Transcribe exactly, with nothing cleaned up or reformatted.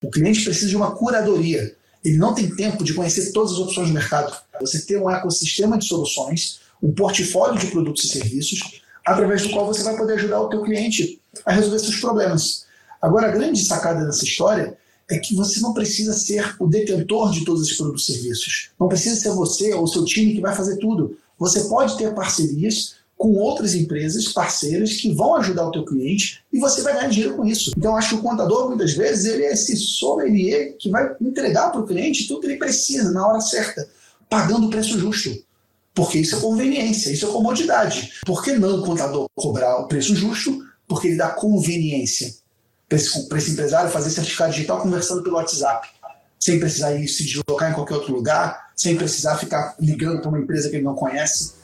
O cliente precisa de uma curadoria. Ele não tem tempo de conhecer todas as opções do mercado. Você ter um ecossistema de soluções, um portfólio de produtos e serviços, através do qual você vai poder ajudar o teu cliente a resolver seus problemas. Agora, a grande sacada dessa história é que você não precisa ser o detentor de todos esses produtos e serviços. Não precisa ser você ou o seu time que vai fazer tudo. Você pode ter parcerias com outras empresas, parceiras, que vão ajudar o teu cliente e você vai ganhar dinheiro com isso. Então, acho que o contador, muitas vezes, ele é esse sommelier que vai entregar para o cliente tudo que ele precisa, na hora certa, pagando o preço justo. Porque isso é conveniência, isso é comodidade. Por que não o contador cobrar o preço justo? Porque ele dá conveniência para esse, para esse empresário fazer certificado digital conversando pelo WhatsApp, sem precisar ir se deslocar em qualquer outro lugar, sem precisar ficar ligando para uma empresa que ele não conhece.